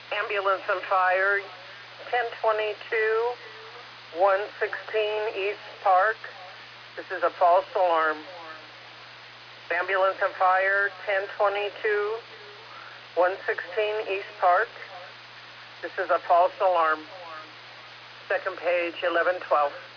Ambulance and fire, 1022, 116 East Park. This is a false alarm. Ambulance and fire, 1022, 116 East Park. This is a false alarm. Second page, 1112.